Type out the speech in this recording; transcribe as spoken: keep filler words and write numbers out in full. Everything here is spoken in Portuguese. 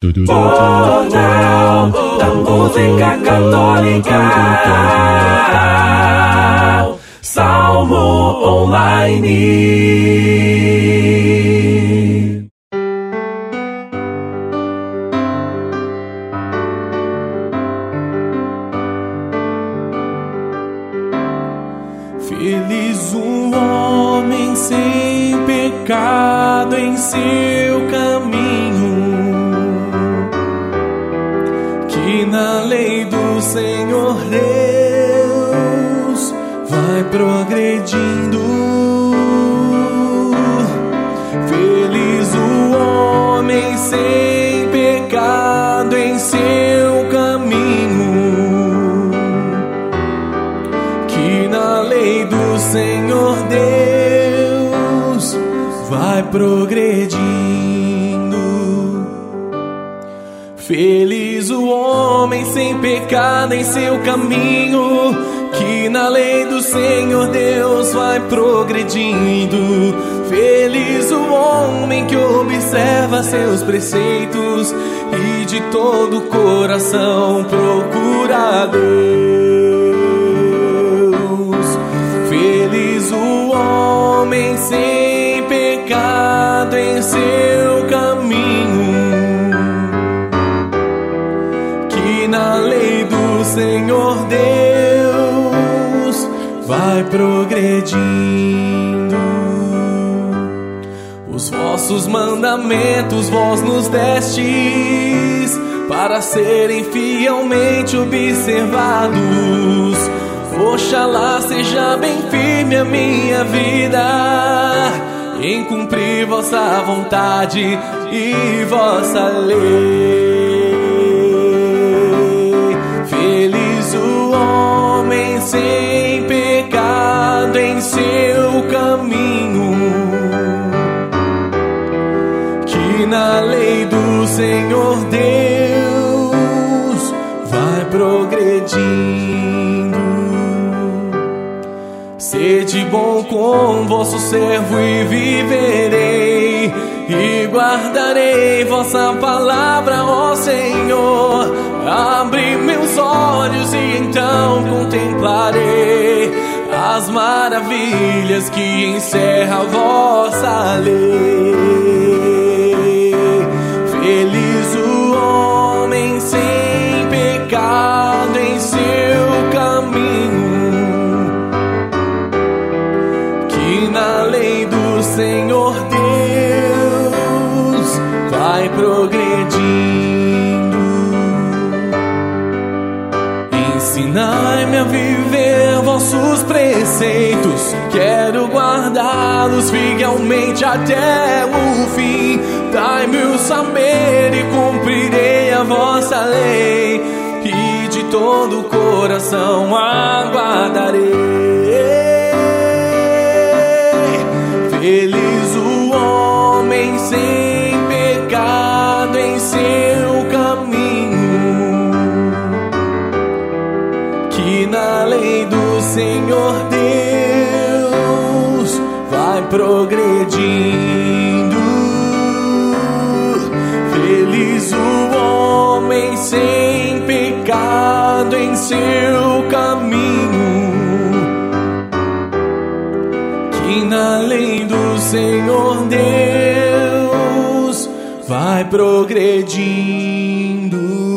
Jornal da Música Católica. Salmo Online. Feliz o homem sem pecado em seu caminho, que na lei do Senhor Deus vai progredindo. Feliz o homem sem pecado em seu caminho, que na lei do Senhor Deus vai progredindo. Feliz o homem sem pecado em seu caminho, que na lei do Senhor Deus vai progredindo. Feliz o homem que observa seus preceitos e de todo o coração procura a Deus. Feliz o homem sem pecado em seu caminho, que na lei do Senhor Deus vai progredindo. Os vossos mandamentos vós nos destes, para serem fielmente observados. Oxalá seja bem firme a minha vida em cumprir vossa vontade e vossa lei. Feliz o homem sem pecado em seu caminho, que na lei do Senhor Deus vai progredindo. Sede bom com vosso servo e viverei, e guardarei vossa palavra, ó Senhor. Abre meus olhos e então contemplarei as maravilhas que encerra a vossa lei. Feliz o homem sem pecado em seu caminho, que na lei do Senhor Deus vai progredindo. Ensinai-me a viver vossos preceitos, quero guardá-los fielmente até o fim. Dai-me o saber e cumprirei a vossa lei, e de todo o coração aguardarei. Feliz o homem sem pecado em seu caminho, que na lei do Senhor Deus vai progredindo. Feliz o homem sem pecado em seu caminho, que na lei do Senhor Deus vai progredindo.